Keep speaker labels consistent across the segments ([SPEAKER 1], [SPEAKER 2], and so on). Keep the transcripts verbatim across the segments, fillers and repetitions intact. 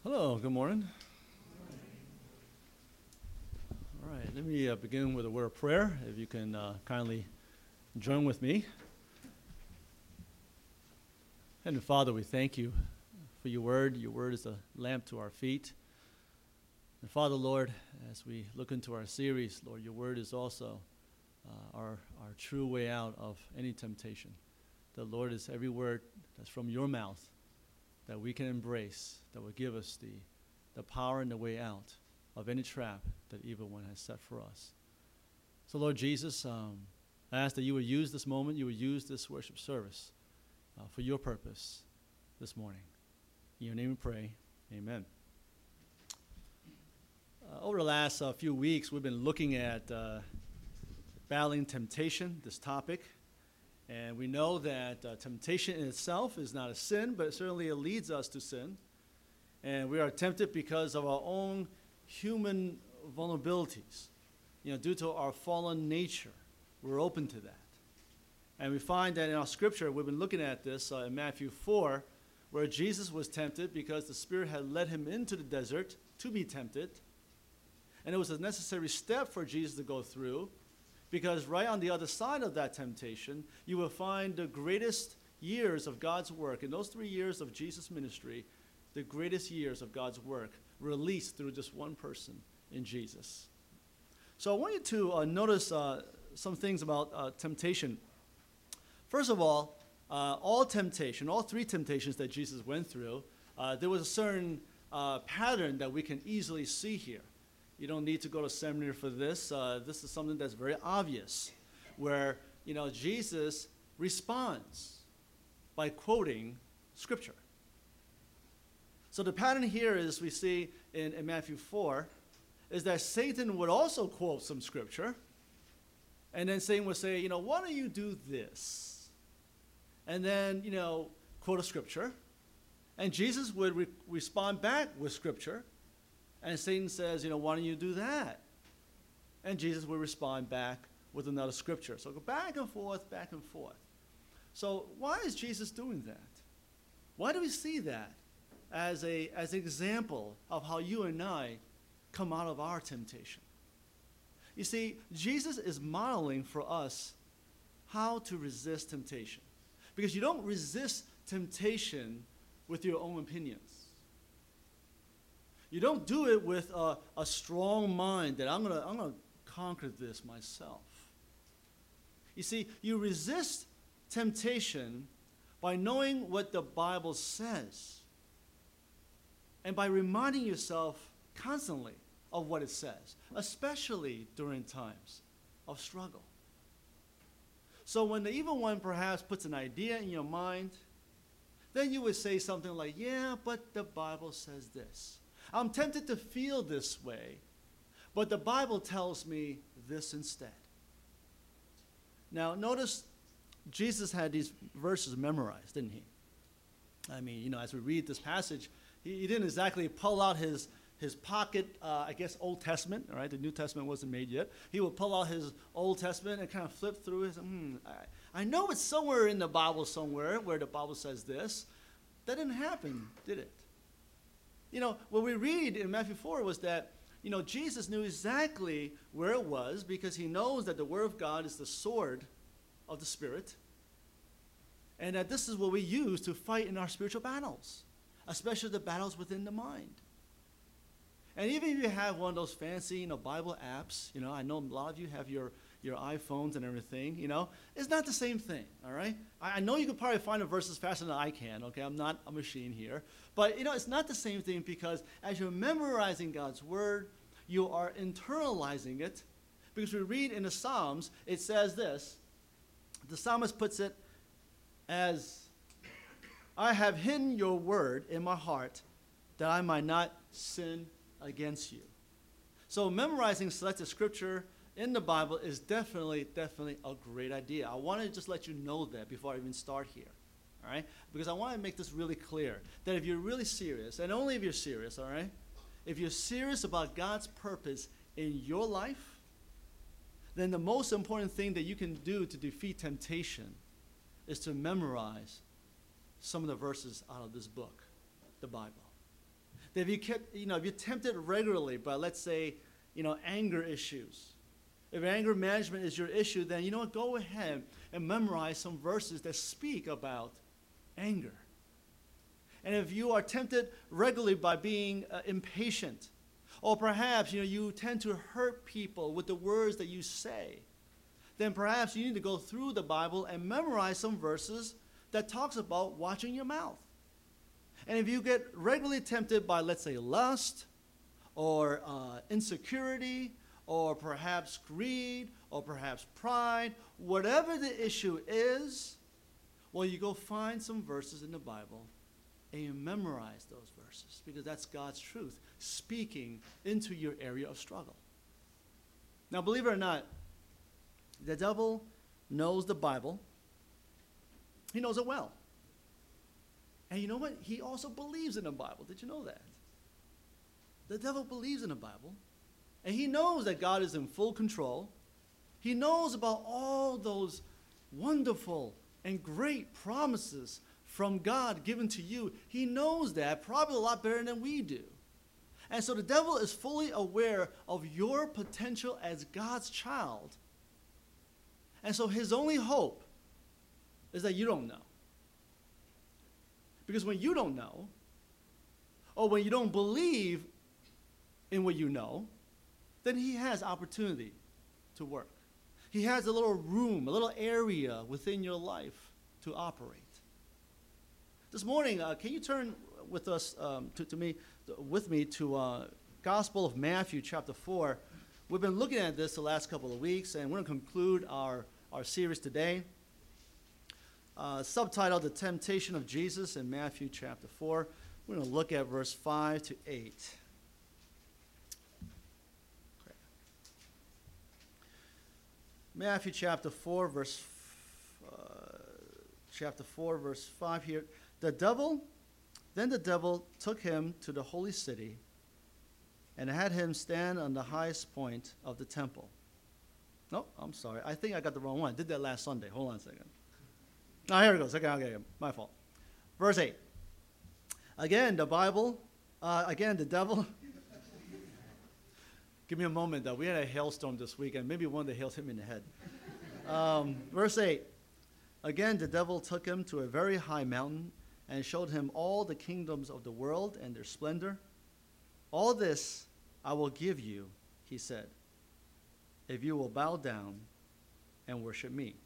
[SPEAKER 1] Hello, good morning. All right, let me uh, begin with a word of prayer. If you can uh, kindly join with me. Heavenly Father, we thank you for your word. Your word is a lamp to our feet. And Father, Lord, as we look into our series, Lord, your word is also uh, our, our true way out of any temptation. The Lord is every word that's from your mouth that we can embrace, that will give us the, the power and the way out of any trap that evil one has set for us. So, Lord Jesus, um, I ask that you would use this moment, you would use this worship service uh, for your purpose this morning. In your name we pray, amen. Uh, over the last uh, few weeks, we've been looking at uh, battling temptation, this topic. And we know that uh, temptation in itself is not a sin, but certainly it leads us to sin. And we are tempted because of our own human vulnerabilities. You know, due to our fallen nature, we're open to that. And we find that in our scripture, we've been looking at this uh, in Matthew four, where Jesus was tempted because the Spirit had led him into the desert to be tempted. And it was a necessary step for Jesus to go through, because right on the other side of that temptation, you will find the greatest years of God's work. In those three years of Jesus' ministry, the greatest years of God's work released through just one person in Jesus. So I want you to uh, notice uh, some things about uh, temptation. First of all, uh, all temptation, all three temptations that Jesus went through, uh, there was a certain uh, pattern that we can easily see here. You don't need to go to seminary for this. Uh, this is something that's very obvious, where, you know, Jesus responds by quoting Scripture. So the pattern here is we see in, in Matthew four is that Satan would also quote some Scripture, and then Satan would say, you know, why don't you do this? And then, you know, quote a Scripture, and Jesus would re- respond back with Scripture. And Satan says, you know, why don't you do that? And Jesus will respond back with another scripture. So go back and forth, back and forth. So why is Jesus doing that? Why do we see that as a as an example of how you and I come out of our temptation? You see, Jesus is modeling for us how to resist temptation. Because you don't resist temptation with your own opinions. You don't do it with a, a strong mind that I'm going to I'm going to conquer this myself. You see, you resist temptation by knowing what the Bible says and by reminding yourself constantly of what it says, especially during times of struggle. So when the evil one perhaps puts an idea in your mind, then you would say something like, yeah, but the Bible says this. I'm tempted to feel this way, but the Bible tells me this instead. Now, notice Jesus had these verses memorized, didn't he? I mean, you know, as we read this passage, he, he didn't exactly pull out his, his pocket, uh, I guess, Old Testament, all right? The New Testament wasn't made yet. He would pull out his Old Testament and kind of flip through it. Hmm, I, I know it's somewhere in the Bible somewhere where the Bible says this. That didn't happen, did it? You know, what we read in Matthew four was that, you know, Jesus knew exactly where it was because he knows that the Word of God is the sword of the Spirit, and that this is what we use to fight in our spiritual battles, especially the battles within the mind. And even if you have one of those fancy, you know, Bible apps, you know, I know a lot of you have your, your iPhones and everything, you know, it's not the same thing, all right? I, I know you could probably find the verses faster than I can, okay? I'm not a machine here. But, you know, it's not the same thing because as you're memorizing God's Word, you are internalizing it. Because we read in the Psalms, it says this. The psalmist puts it as, I have hidden your word in my heart that I might not sin against you. So memorizing selected scripture in the Bible is definitely, definitely a great idea. I want to just let you know that before I even start here, all right? Because I want to make this really clear, that if you're really serious, and only if you're serious, all right? If you're serious about God's purpose in your life, then the most important thing that you can do to defeat temptation is to memorize some of the verses out of this book, the Bible. That if you kept, you know, if you're tempted regularly by, let's say, you know, anger issues, if anger management is your issue, then you know what? Go ahead and memorize some verses that speak about anger. And if you are tempted regularly by being uh, impatient, or perhaps you know you tend to hurt people with the words that you say, then perhaps you need to go through the Bible and memorize some verses that talks about watching your mouth. And if you get regularly tempted by, let's say, lust, or uh, insecurity, or perhaps greed, or perhaps pride, whatever the issue is, well, you go find some verses in the Bible and you memorize those verses, because that's God's truth speaking into your area of struggle. Now, believe it or not, the devil knows the Bible. He knows it well. And you know what? He also believes in the Bible. Did you know that? The devil believes in the Bible. And he knows that God is in full control. He knows about all those wonderful and great promises from God given to you. He knows that probably a lot better than we do. And so the devil is fully aware of your potential as God's child. And so his only hope is that you don't know. Because when you don't know, or when you don't believe in what you know, then he has opportunity to work. He has a little room, a little area within your life to operate. This morning, uh, can you turn with us, um, to, to me, with me to uh, Gospel of Matthew, chapter four. We've been looking at this the last couple of weeks, and we're going to conclude our, our series today. Uh, subtitled The Temptation of Jesus in Matthew chapter four. We're going to look at verse five to eight. Okay. Matthew chapter four, verse uh, chapter four, verse five here. The devil, then the devil took him to the holy city and had him stand on the highest point of the temple. No, I'm sorry. I think I got the wrong one. I did that last Sunday. Hold on a second. Oh, here it goes. Okay, okay, okay. My fault. Verse eight. Again, the Bible, uh, again, the devil. Give me a moment, though. We had a hailstorm this week, and maybe one of the hails hit me in the head. Um, verse eight. Again, the devil took him to a very high mountain and showed him all the kingdoms of the world and their splendor. All this I will give you, he said, if you will bow down and worship me.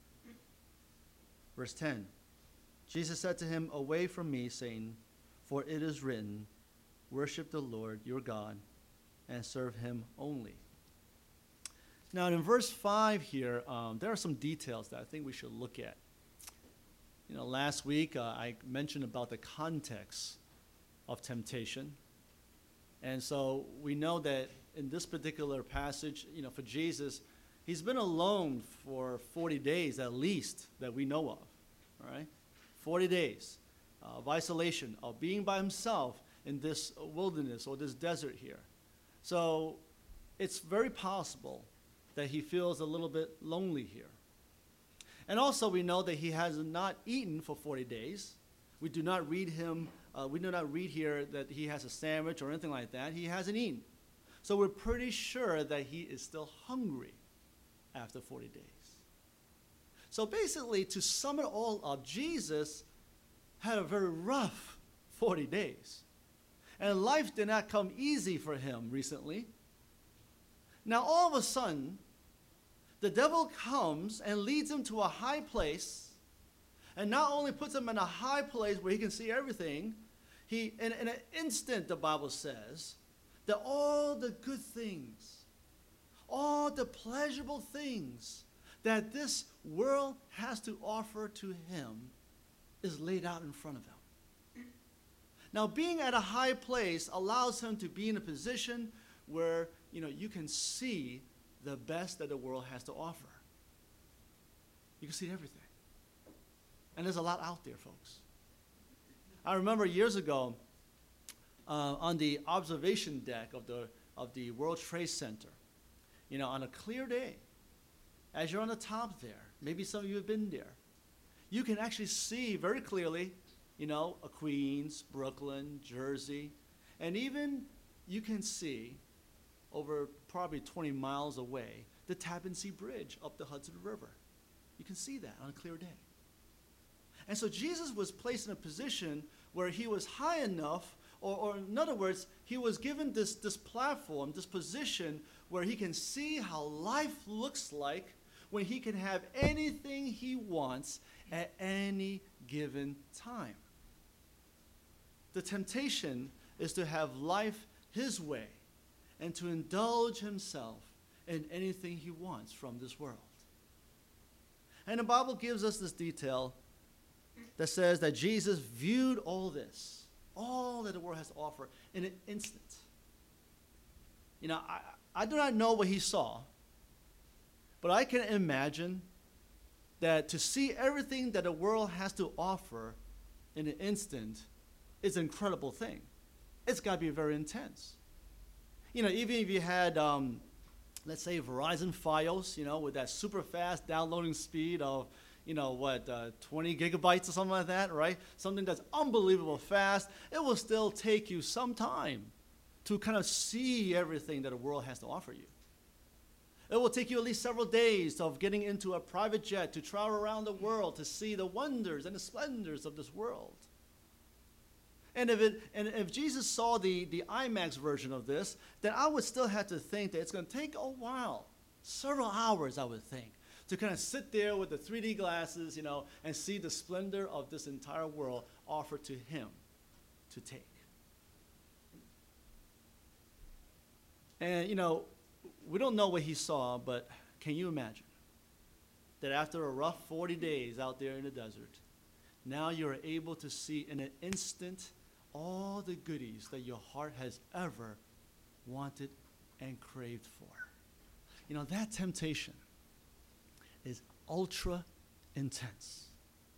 [SPEAKER 1] Verse ten, Jesus said to him, away from me, Satan, for it is written, worship the Lord your God and serve him only. Now, in verse five here, um, there are some details that I think we should look at. You know, last week uh, I mentioned about the context of temptation. And so we know that in this particular passage, you know, for Jesus, he's been alone for forty days at least that we know of, all right? forty days uh, of isolation, of being by himself in this wilderness or this desert here. So it's very possible that he feels a little bit lonely here. And also we know that he has not eaten for forty days. We do not read him, uh, we do not read here that he has a sandwich or anything like that. He hasn't eaten. So we're pretty sure that he is still hungry after forty days. So basically, to sum it all up, Jesus had a very rough forty days. And life did not come easy for him recently. Now all of a sudden, the devil comes and leads him to a high place, and not only puts him in a high place where he can see everything, he, in, in an instant, the Bible says, that all the good things, all the pleasurable things that this world has to offer to him is laid out in front of him. Now, being at a high place allows him to be in a position where, you know, you can see the best that the world has to offer. You can see everything. And there's a lot out there, folks. I remember years ago uh, on the observation deck of the, of the World Trade Center, you know, on a clear day, as you're on the top there, maybe some of you have been there, you can actually see very clearly, you know, a Queens, Brooklyn, Jersey, And even you can see over probably twenty miles away the Tappan Zee Bridge up the Hudson River. You can see that on a clear day. And so Jesus was placed in a position where he was high enough, or, or in other words, he was given this, this platform, this position where he can see how life looks like when he can have anything he wants at any given time. The temptation is to have life his way and to indulge himself in anything he wants from this world. And the Bible gives us this detail that says that Jesus viewed all this, all that the world has to offer, in an instant. You know, I, I do not know what he saw, but I can imagine that to see everything that the world has to offer in an instant is an incredible thing. It's got to be very intense. You know, even if you had, um, let's say, Verizon Fios, you know, with that super fast downloading speed of, you know, what, uh, twenty gigabytes or something like that, right? Something that's unbelievable fast, it will still take you some time to kind of see everything that the world has to offer you. It will take you at least several days of getting into a private jet to travel around the world to see the wonders and the splendors of this world. And if, it, and if Jesus saw the, the IMAX version of this, then I would still have to think that it's going to take a while, several hours, I would think, to kind of sit there with the three D glasses, you know, and see the splendor of this entire world offered to him to take. And, you know, we don't know what he saw, but can you imagine that after a rough forty days out there in the desert, now you're able to see in an instant all the goodies that your heart has ever wanted and craved for? You know, that temptation is ultra intense.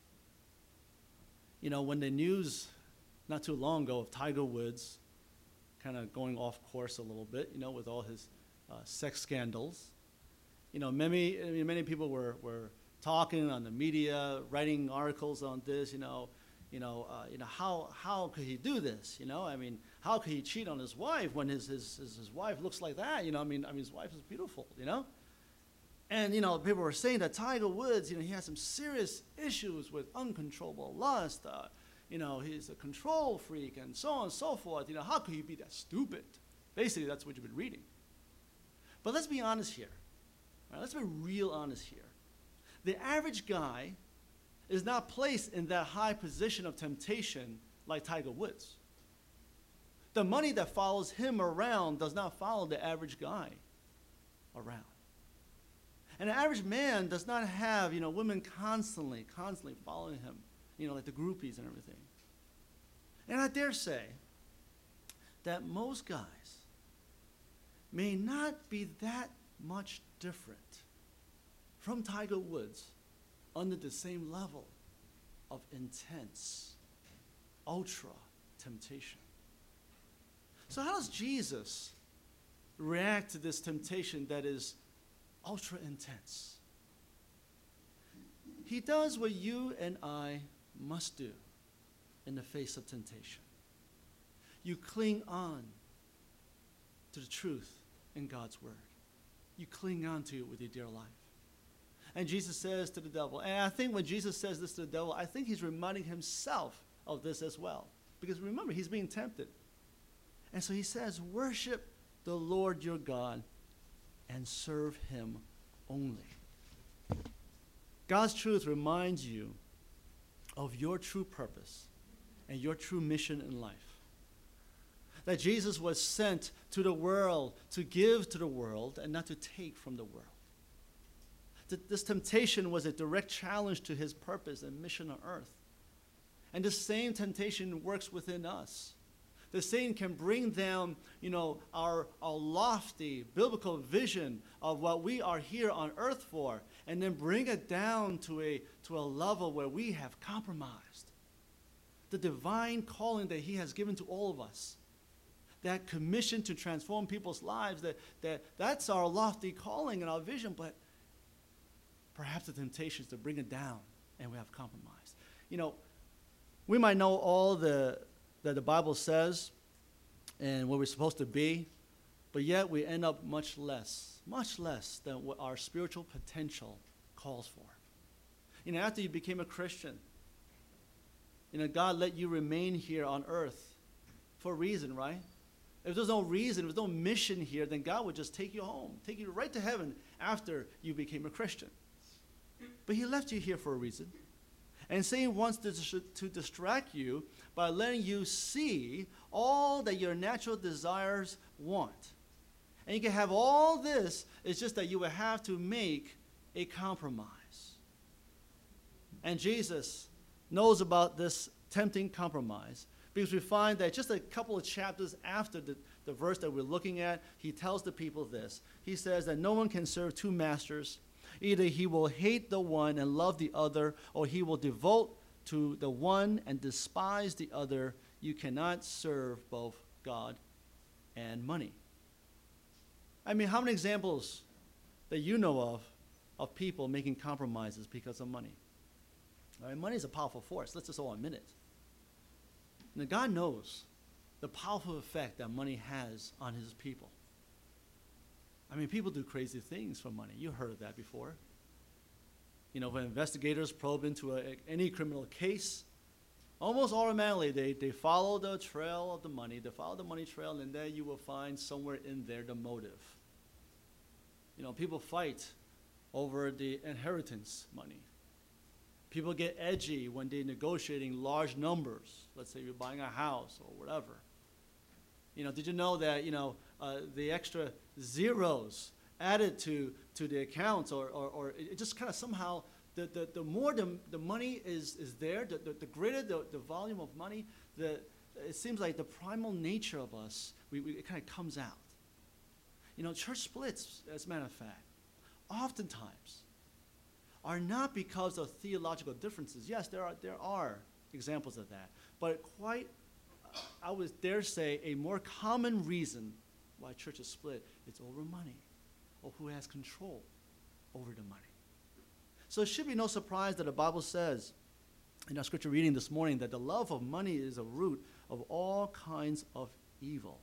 [SPEAKER 1] You know, when the news not too long ago of Tiger Woods kind of going off course a little bit, you know, with all his uh, sex scandals, you know, many, I mean, many people were, were talking on the media, writing articles on this, you know, you know, uh, you know, how, how could he do this, you know? I mean, how could he cheat on his wife when his, his, his, his wife looks like that, you know? I mean, I mean, his wife is beautiful, you know? And, you know, people were saying that Tiger Woods, you know, he has some serious issues with uncontrollable lust. Uh, you know, he's a control freak and so on and so forth. You know, how could he be that stupid? Basically, that's what you've been reading. But let's be honest here. All right, let's be real honest here. The average guy is not placed in that high position of temptation like Tiger Woods. The money that follows him around does not follow the average guy around. And an average man does not have, you know, women constantly, constantly following him, you know, like the groupies and everything. And I dare say that most guys may not be that much different from Tiger Woods under the same level of intense, ultra temptation. So how does Jesus react to this temptation that is ultra intense? He does what you and I must do in the face of temptation. You cling on to the truth in God's word. You cling on to it with your dear life. And Jesus says to the devil, and I think when Jesus says this to the devil, I think he's reminding himself of this as well. Because remember, he's being tempted. And so he says, worship the Lord your God and serve him only. God's truth reminds you of your true purpose and your true mission in life. That Jesus was sent to the world to give to the world and not to take from the world. That this temptation was a direct challenge to his purpose and mission on earth. And the same temptation works within us. The Satan can bring down, you know, our, our lofty biblical vision of what we are here on earth for, and then bring it down to a, to a level where we have compromised the divine calling that he has given to all of us. That commission to transform people's lives, that, that, that's our lofty calling and our vision, but perhaps the temptation is to bring it down, and we have compromised. You know, we might know all the that the Bible says and where we're supposed to be, but yet we end up much less, much less than what our spiritual potential calls for. You know, after you became a Christian, you know, God let you remain here on earth for a reason, right? If there's no reason, if there's no mission here, then God would just take you home, take you right to heaven after you became a Christian. But he left you here for a reason. And Satan wants to, to distract you by letting you see all that your natural desires want. And you can have all this, it's just that you will have to make a compromise. And Jesus knows about this tempting compromise because we find that just a couple of chapters after the, the verse that we're looking at, he tells the people this. He says that no one can serve two masters. Either he will hate the one and love the other, or he will devote to the one and despise the other. You cannot serve both God and money. I mean, how many examples that you know of of people making compromises because of money? All right, money is a powerful force. Let's just all admit it. Now, God knows the powerful effect that money has on his people. I mean, people do crazy things for money. You heard of that before. You know, when investigators probe into a, any criminal case, almost automatically they, they follow the trail of the money. They follow the money trail, and then you will find somewhere in there the motive. You know, people fight over the inheritance money. People get edgy when they're negotiating large numbers. Let's say you're buying a house or whatever. You know, did you know that, you know, uh, the extra zeros added to, to the accounts, or, or, or it just kind of somehow, the, the, the more the, the money is, is there, the, the, the greater the, the volume of money, the, it seems like the primal nature of us, we, we, it kind of comes out. You know, church splits, as a matter of fact, oftentimes are not because of theological differences. Yes, there are, there are examples of that, but quite, I would dare say, a more common reason why churches split, it's over money, or who has control over the money. So it should be no surprise that the Bible says in our scripture reading this morning that the love of money is a root of all kinds of evil.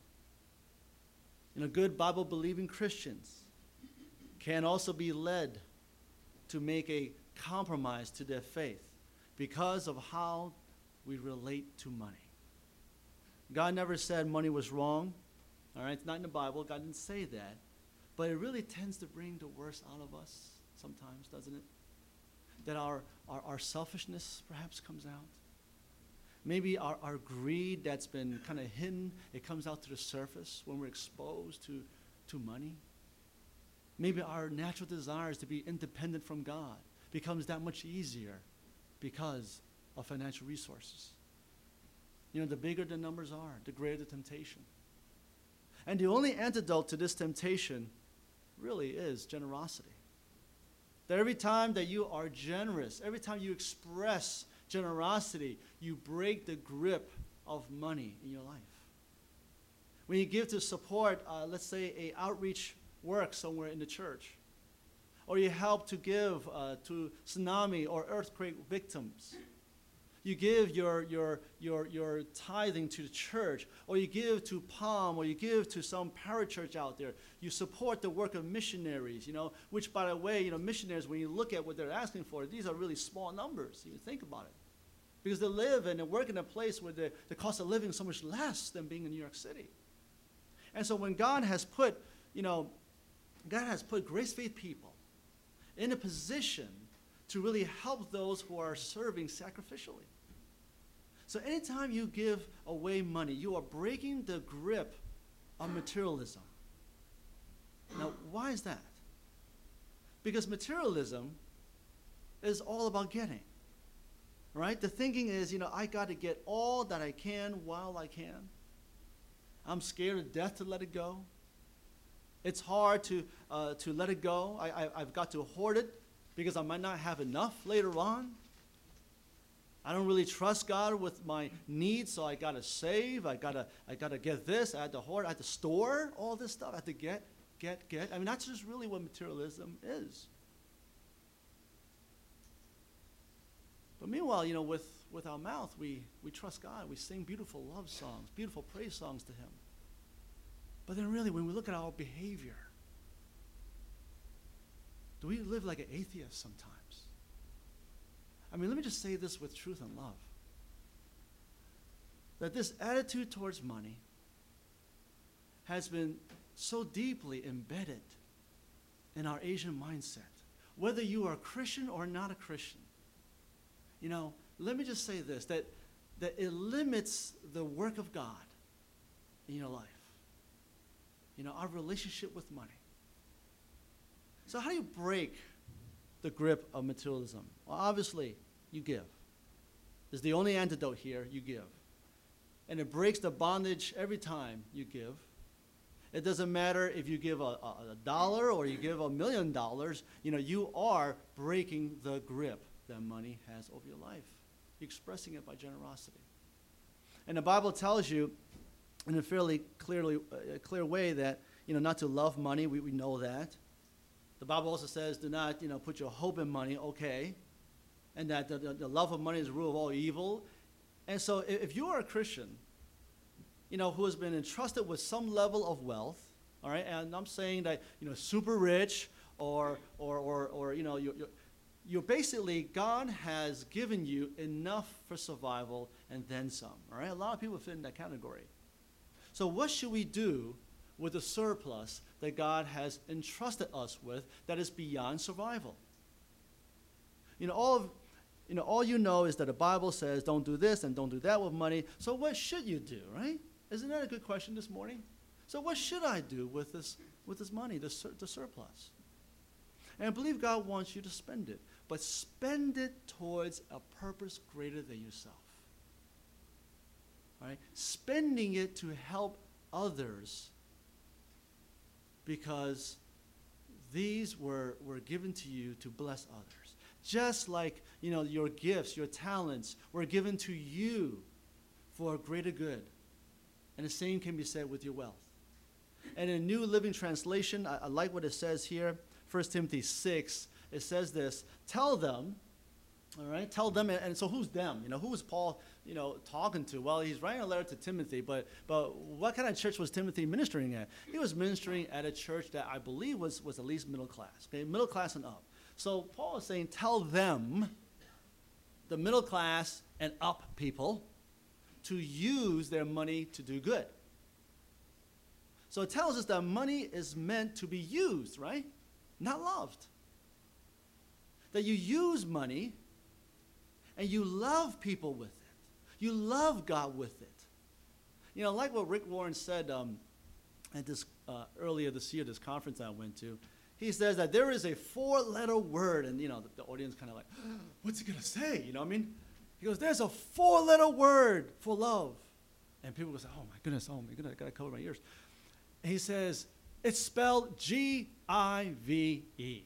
[SPEAKER 1] You know, good Bible-believing Christians can also be led to make a compromise to their faith because of how we relate to money. God never said money was wrong. All right, it's not in the Bible. God didn't say that. But it really tends to bring the worst out of us sometimes, doesn't it? That our, our, our selfishness perhaps comes out. Maybe our, our greed that's been kind of hidden, it comes out to the surface when we're exposed to, to money. Maybe our natural desires to be independent from God becomes that much easier because of financial resources. You know, the bigger the numbers are, the greater the temptation. And the only antidote to this temptation really is generosity. That every time that you are generous, every time you express generosity, you break the grip of money in your life. When you give to support, uh, let's say, a outreach work somewhere in the church, or you help to give uh, to tsunami or earthquake victims, you give your, your, your, your tithing to the church, or you give to Palm, or you give to some parachurch out there. You support the work of missionaries, you know, which, by the way, you know, missionaries, when you look at what they're asking for, these are really small numbers. You think about it. Because they live and they work in a place where the, the cost of living is so much less than being in New York City. And so when God has put, you know, God has put Grace Faith people in a position to really help those who are serving sacrificially. So anytime you give away money, you are breaking the grip of materialism. Now, why is that? Because materialism is all about getting, right? The thinking is, you know, I got to get all that I can while I can. I'm scared to death to let it go. It's hard to, uh, to let it go. I, I, I've got to hoard it because I might not have enough later on. I don't really trust God with my needs, so I got to save. I got to I gotta get this. I had to hoard. I had to store all this stuff. I had to get, get, get. I mean, that's just really what materialism is. But meanwhile, you know, with, with our mouth, we, we trust God. We sing beautiful love songs, beautiful praise songs to him. But then really, when we look at our behavior, do we live like an atheist sometimes? I mean, let me just say this with truth and love. That this attitude towards money has been so deeply embedded in our Asian mindset. Whether you are a Christian or not a Christian, you know, let me just say this, that, that it limits the work of God in your life. You know, our relationship with money. So how do you break the grip of materialism? Well, obviously, you give. It's the only antidote here, you give. And it breaks the bondage every time you give. It doesn't matter if you give a, a, a dollar or you give a million dollars, you know, you are breaking the grip that money has over your life. You're expressing it by generosity. And the Bible tells you in a fairly clearly, uh, clear way that, you know, not to love money, we, we know that. The Bible also says, do not, you know, put your hope in money, okay. And that the, the, the love of money is the rule of all evil. And so if, if you are a Christian, you know, who has been entrusted with some level of wealth, all right, and I'm saying that, you know, super rich or, or, or, or you know, you're, you're, you're basically, God has given you enough for survival and then some, all right? A lot of people fit in that category. So what should we do with the surplus that God has entrusted us with that is beyond survival? You know, all of, you know, all you know is that the Bible says don't do this and don't do that with money. So what should you do, right? Isn't that a good question this morning? So what should I do with this, with this money, the, sur the surplus? And I believe God wants you to spend it, but spend it towards a purpose greater than yourself. Right? Spending it to help others because these were, were given to you to bless others. Just like, you know, your gifts, your talents were given to you for a greater good. And the same can be said with your wealth. And in New Living Translation, I, I like what it says here, First Timothy six, it says this, tell them, all right, tell them, and, and so who's them? You know, who was Paul, you know, talking to? Well, he's writing a letter to Timothy, but but what kind of church was Timothy ministering at? He was ministering at a church that I believe was, was at least middle class, okay, middle class and up. So Paul is saying, tell them, the middle class and up people, to use their money to do good. So it tells us that money is meant to be used, right? Not loved. That you use money and you love people with it. You love God with it. You know, like what Rick Warren said um, at this uh, earlier this year, this conference I went to, he says that there is a four-letter word, and you know, the, the audience kind of like, what's he gonna say? You know what I mean? He goes, there's a four-letter word for love. And people go, oh my goodness, oh my goodness, I gotta cover my ears. And he says, it's spelled G I V E.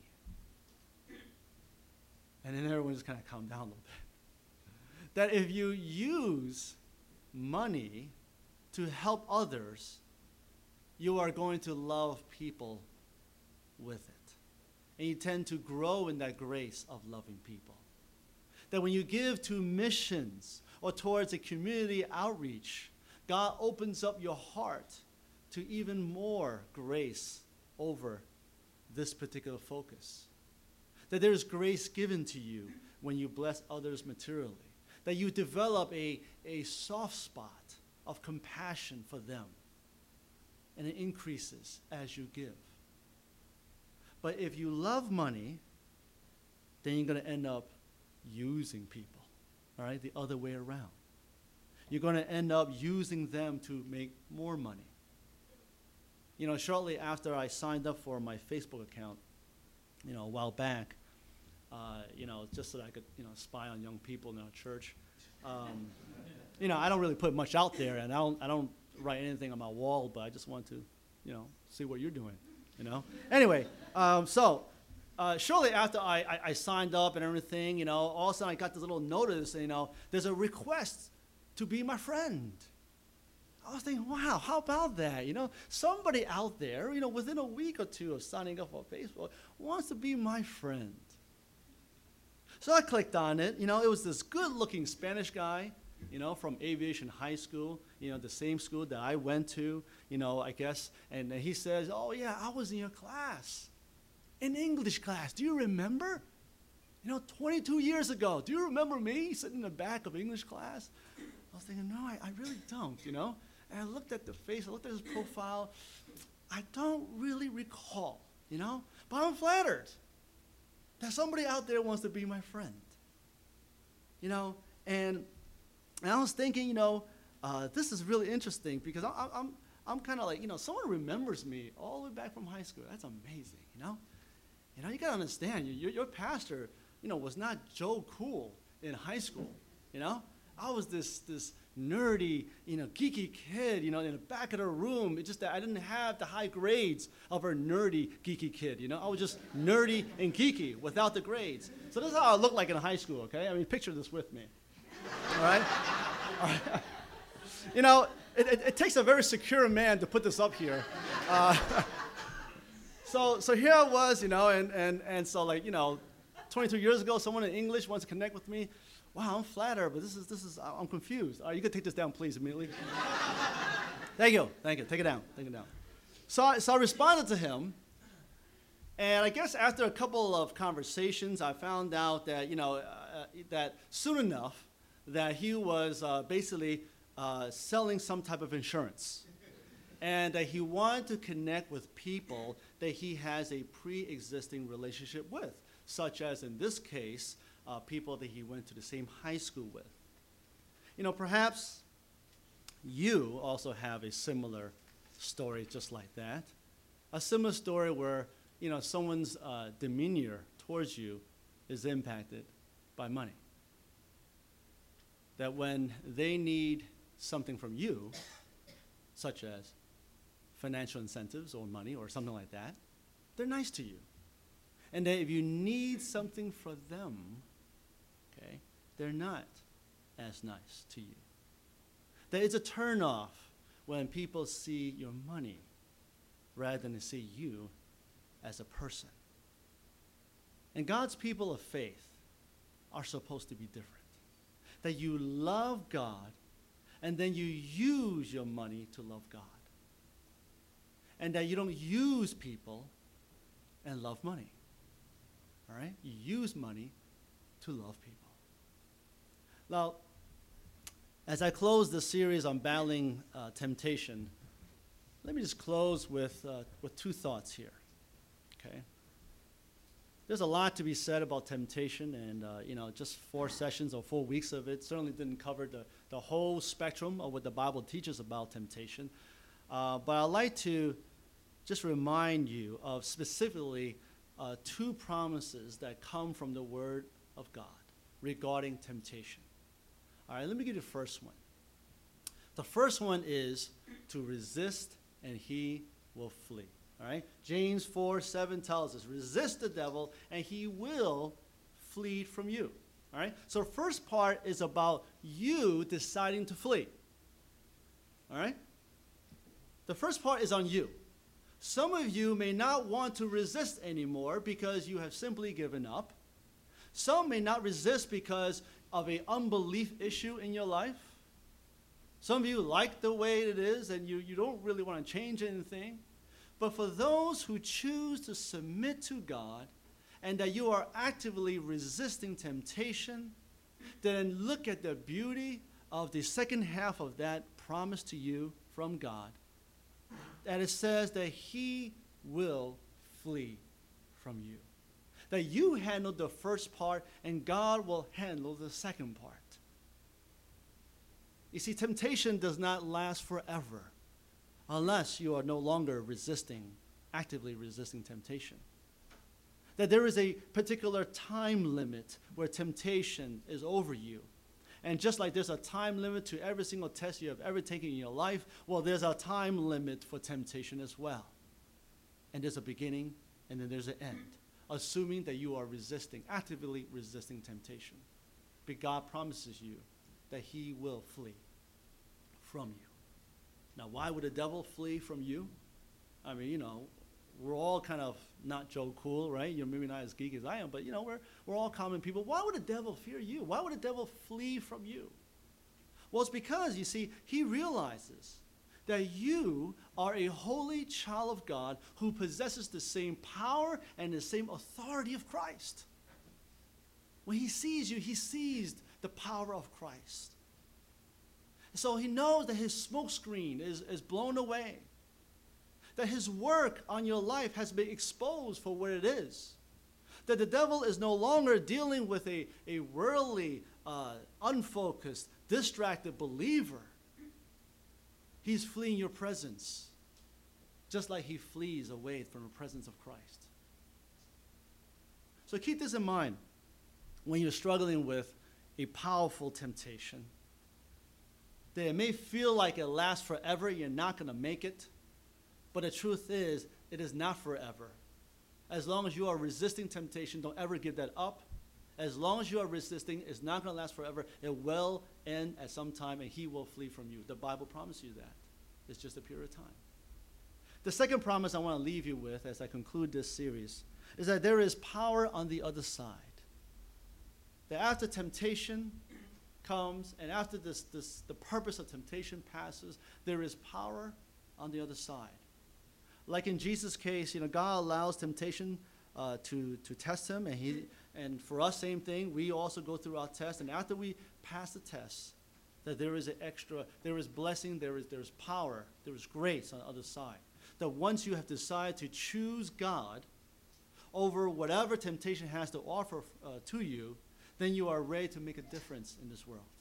[SPEAKER 1] And then everyone just kind of calmed down a little bit. That if you use money to help others, you are going to love people with it. And you tend to grow in that grace of loving people. That when you give to missions or towards a community outreach, God opens up your heart to even more grace over this particular focus. That there is grace given to you when you bless others materially. That you develop a, a soft spot of compassion for them. And it increases as you give. But if you love money, then you're going to end up using people, all right, the other way around. You're going to end up using them to make more money. You know, shortly after I signed up for my Facebook account, you know, a while back, uh, you know, just so that I could, you know, spy on young people in our church. Um, you know, I don't really put much out there, and I don't, I don't write anything on my wall, but I just want to, you know, see what you're doing, you know. Anyway, um, so uh, shortly after I, I, I signed up and everything, you know, all of a sudden I got this little notice, you know, there's a request to be my friend. I was thinking, wow, how about that? You know, somebody out there, you know, within a week or two of signing up for Facebook wants to be my friend. So I clicked on it. You know, it was this good-looking Spanish guy, you know, from aviation high school. you know, the same school that I went to, you know, I guess. And he says, oh, yeah, I was in your class, in English class. Do you remember? You know, twenty-two years ago, do you remember me sitting in the back of English class? I was thinking, no, I, I really don't, you know. And I looked at the face, I looked at his profile. I don't really recall, you know. But I'm flattered that somebody out there wants to be my friend, you know. And, and I was thinking, you know, uh, this is really interesting because I, I'm, I'm kind of like, you know, someone remembers me all the way back from high school. That's amazing, you know. You know, you got to understand, your, your pastor, you know, was not Joe Cool in high school, you know. I was this this nerdy, you know, geeky kid, you know, in the back of the room. It's just that I didn't have the high grades of a nerdy, geeky kid, you know. I was just nerdy and geeky without the grades. So this is how I looked like in high school, okay? I mean, picture this with me, all right? All right. You know, it, it, it takes a very secure man to put this up here. Uh, so so here I was, you know, and, and, and so like, you know, twenty-two years ago, someone in English wants to connect with me. Wow, I'm flattered, but this is, this is, I'm confused. Uh, you can take this down, please, immediately. Thank you, thank you, take it down, take it down. So I, so I responded to him, and I guess after a couple of conversations, I found out that, you know, uh, that soon enough, that he was uh, basically uh, selling some type of insurance. And that he wanted to connect with people that he has a pre-existing relationship with, such as in this case, uh, people that he went to the same high school with. You know, perhaps you also have a similar story just like that. A similar story where, you know, someone's uh, demeanor towards you is impacted by money. That when they need something from you, such as financial incentives or money or something like that, they're nice to you. And that if you need something for them, okay, they're not as nice to you. That it's a turnoff when people see your money rather than to see you as a person. And God's people of faith are supposed to be different. That you love God and then you use your money to love God. And that you don't use people and love money. All right? You use money to love people. Now, as I close this series on battling uh, temptation, let me just close with, uh, with two thoughts here. Okay? There's a lot to be said about temptation, and uh, you know, just four sessions or four weeks of it certainly didn't cover the, the whole spectrum of what the Bible teaches about temptation. Uh, but I'd like to just remind you of specifically uh, two promises that come from the Word of God regarding temptation. All right, let me give you the first one. The first one is to resist and he will flee. All right, James four seven tells us, resist the devil and he will flee from you. All right, so the first part is about you deciding to flee. All right, the first part is on you. Some of you may not want to resist anymore because you have simply given up. Some may not resist because of an unbelief issue in your life. Some of you like the way it is and you, you don't really want to change anything. But for those who choose to submit to God and that you are actively resisting temptation, then look at the beauty of the second half of that promise to you from God. And it says that he will flee from you. That you handle the first part and God will handle the second part. You see, temptation does not last forever unless you are no longer resisting, actively resisting temptation. That there is a particular time limit where temptation is over you. And just like there's a time limit to every single test you have ever taken in your life, well, there's a time limit for temptation as well. And there's a beginning and then there's an end, assuming that you are resisting, actively resisting temptation. But God promises you that he will flee from you. Now, why would the devil flee from you? I mean, you know, we're all kind of not Joe Cool, right? You're maybe not as geeky as I am, but, you know, we're, we're all common people. Why would the devil fear you? Why would the devil flee from you? Well, it's because, you see, he realizes that you are a holy child of God who possesses the same power and the same authority of Christ. When he sees you, he sees the power of Christ. So he knows that his smokescreen is, is blown away, that his work on your life has been exposed for what it is, that the devil is no longer dealing with a, a worldly, uh, unfocused, distracted believer. He's fleeing your presence, just like he flees away from the presence of Christ. So keep this in mind when you're struggling with a powerful temptation, that it may feel like it lasts forever, you're not going to make it, but the truth is, it is not forever. As long as you are resisting temptation, don't ever give that up. As long as you are resisting, it's not going to last forever. It will end at some time, and he will flee from you. The Bible promises you that. It's just a period of time. The second promise I want to leave you with as I conclude this series is that there is power on the other side. That after temptation comes, and after this, this, the purpose of temptation passes, there is power on the other side. Like in Jesus' case, you know, God allows temptation uh, to, to test him, and, he, and for us, same thing. We also go through our test, and after we pass the test, that there is an extra, there is blessing, there is, there is power, there is grace on the other side. That once you have decided to choose God over whatever temptation has to offer uh, to you, then you are ready to make a difference in this world.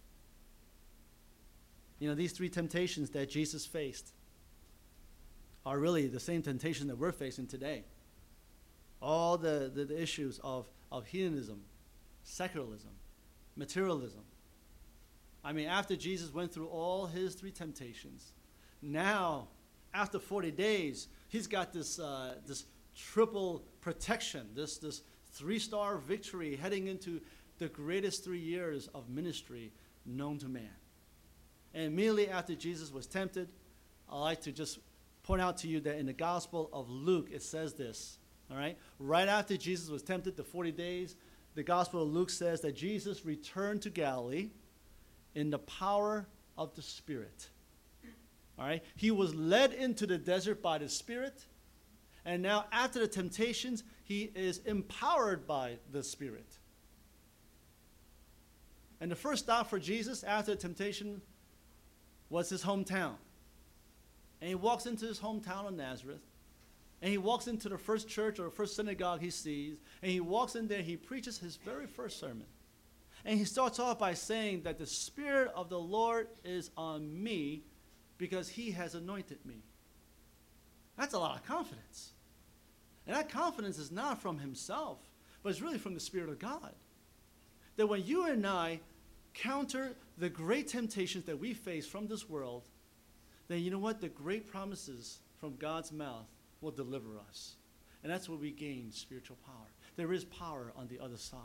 [SPEAKER 1] You know, these three temptations that Jesus faced are really the same temptation that we're facing today. All the, the, the issues of, of hedonism, secularism, materialism. I mean, after Jesus went through all his three temptations, now, after forty days, he's got this, uh, this triple protection, this, this three-star victory heading into the greatest three years of ministry known to man. And immediately after Jesus was tempted, I like to just point out to you that in the Gospel of Luke, it says this, all right? Right after Jesus was tempted, the forty days, the Gospel of Luke says that Jesus returned to Galilee in the power of the Spirit, all right? He was led into the desert by the Spirit, and now after the temptations, he is empowered by the Spirit. And the first stop for Jesus after the temptation was his hometown. And he walks into his hometown of Nazareth, and he walks into the first church or the first synagogue he sees, and he walks in there, he preaches his very first sermon. And he starts off by saying that the Spirit of the Lord is on me because he has anointed me. That's a lot of confidence. And that confidence is not from himself, but it's really from the Spirit of God. That when you and I counter the great temptations that we face from this world, then you know what? The great promises from God's mouth will deliver us. And that's where we gain spiritual power. There is power on the other side.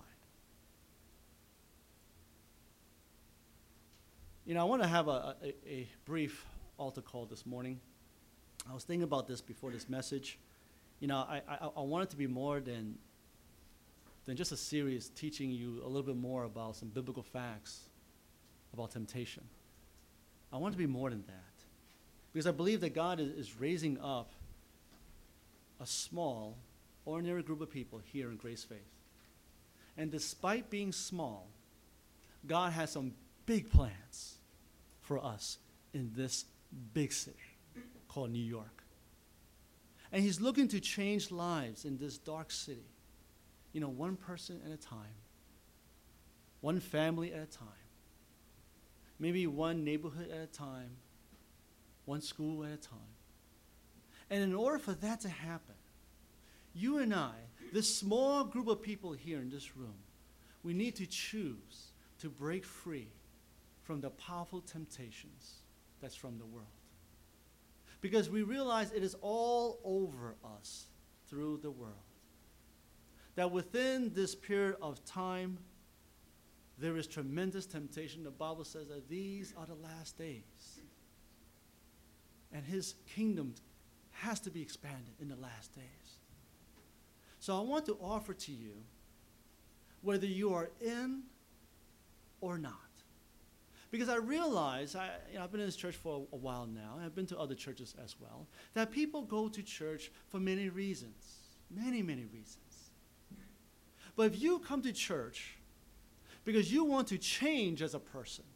[SPEAKER 1] You know, I want to have a, a, a brief altar call this morning. I was thinking about this before this message. You know, I, I, I want it to be more than, than just a series teaching you a little bit more about some biblical facts about temptation. I want it to be more than that. Because I believe that God is, is raising up a small, ordinary group of people here in Grace Faith. And despite being small, God has some big plans for us in this big city called New York. And he's looking to change lives in this dark city, you know, one person at a time, one family at a time, maybe one neighborhood at a time, one school at a time. And in order for that to happen, you and I, this small group of people here in this room, we need to choose to break free from the powerful temptations that's from the world. Because we realize it is all over us through the world. That within this period of time, there is tremendous temptation. The Bible says that these are the last days. And his kingdom has to be expanded in the last days. So I want to offer to you, whether you are in or not, Because I realize, I, you know, I've been in this church for a, a while now, and I've been to other churches as well, that people go to church for many reasons, many, many reasons. But if you come to church because you want to change as a person,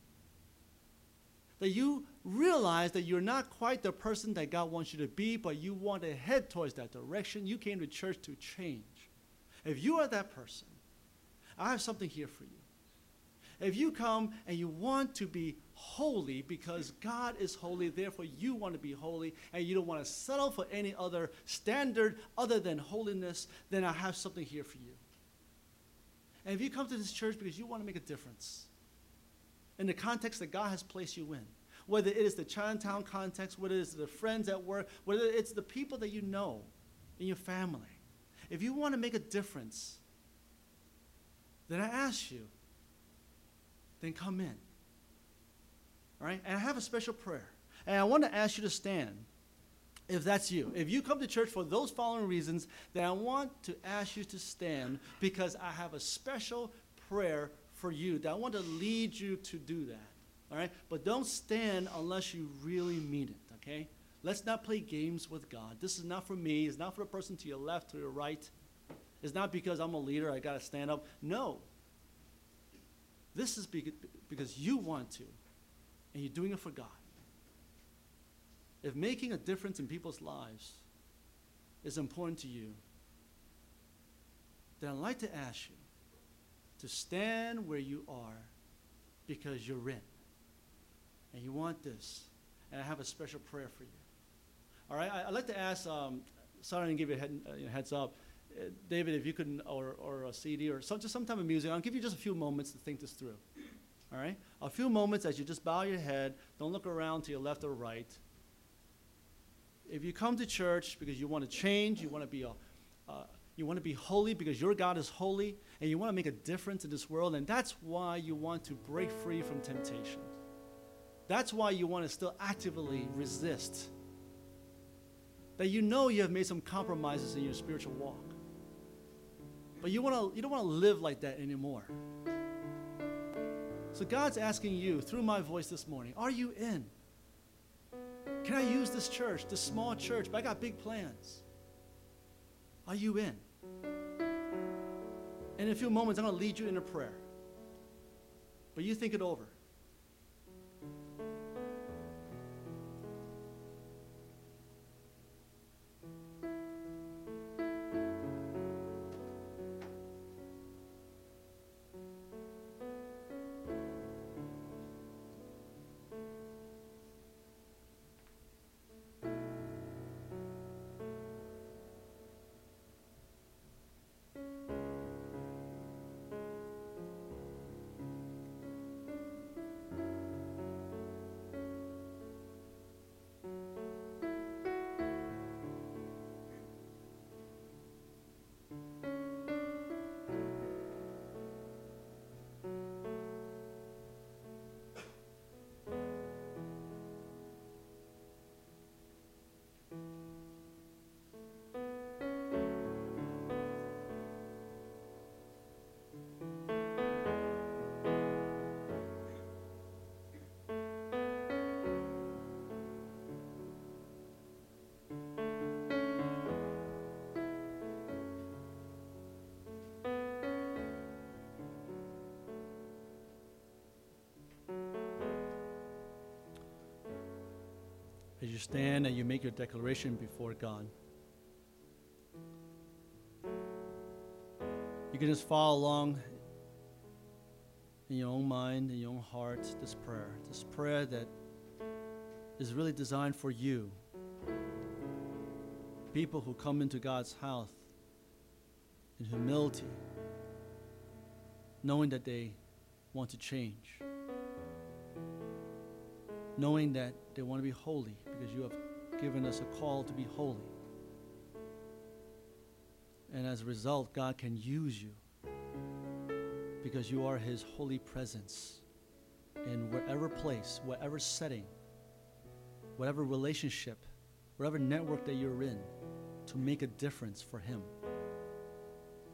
[SPEAKER 1] that you realize that you're not quite the person that God wants you to be, but you want to head towards that direction, you came to church to change. If you are that person, I have something here for you. If you come and you want to be holy because God is holy, therefore you want to be holy, and you don't want to settle for any other standard other than holiness, then I have something here for you. And if you come to this church because you want to make a difference in the context that God has placed you in, whether it is the Chinatown context, whether it's the friends at work, whether it's the people that you know in your family, if you want to make a difference, then I ask you, then come in. All right? And I have a special prayer. And I want to ask you to stand if that's you. If you come to church for those following reasons, then I want to ask you to stand because I have a special prayer for you that I want to lead you to do that. All right? But don't stand unless you really mean it, okay? Let's not play games with God. This is not for me. It's not for the person to your left, to your right. It's not because I'm a leader, I got to stand up. No. This is because you want to, and you're doing it for God. If making a difference in people's lives is important to you, then I'd like to ask you to stand where you are because you're in. And you want this. And I have a special prayer for you. All right? I, I'd like to ask, um, sorry I didn't give you a head, uh, heads up. Uh, David, if you could, or, or a C D or some, just some type of music, I'll give you just a few moments to think this through. All right? A few moments as you just bow your head. Don't look around to your left or right. If you come to church because you want to change, you want to be a, uh, you want to be holy because your God is holy, and you want to make a difference in this world, and that's why you want to break free from temptation. That's why you want to still actively resist. That you know you have made some compromises in your spiritual walk. But you, want to, you don't want to live like that anymore. So God's asking you, through my voice this morning, are you in? Can I use this church, this small church, but I got big plans? Are you in? And in a few moments, I'm going to lead you in a prayer. But you think it over. As you stand and you make your declaration before God, you can just follow along in your own mind, in your own heart, this prayer. This prayer that is really designed for you. People who come into God's house in humility, knowing that they want to change, knowing that they want to be holy because you have given us a call to be holy. And as a result, God can use you because you are His holy presence in whatever place, whatever setting, whatever relationship, whatever network that you're in, to make a difference for Him.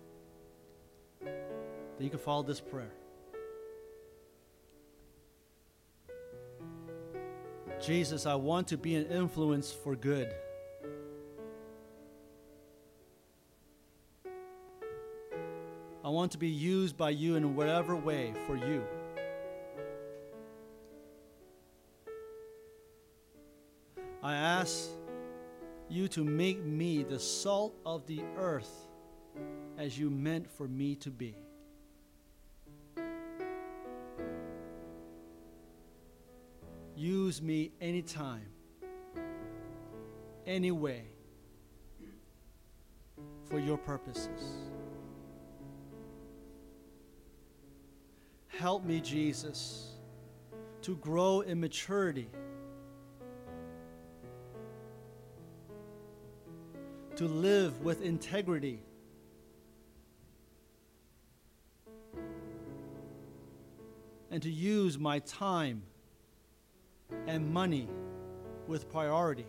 [SPEAKER 1] Then you can follow this prayer. Jesus, I want to be an influence for good. I want to be used by you in whatever way for you. I ask you to make me the salt of the earth as you meant for me to be. Use me anytime, any way, for your purposes. Help me, Jesus, to grow in maturity, to live with integrity, and to use my time and money with priority.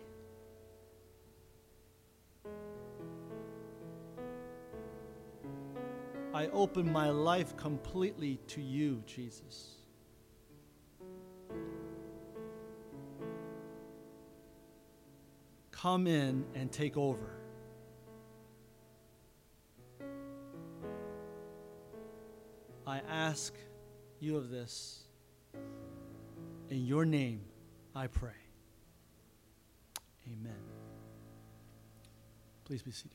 [SPEAKER 1] I open my life completely to you, Jesus. Come in and take over. I ask you of this. In your name, I pray. Amen. Please be seated.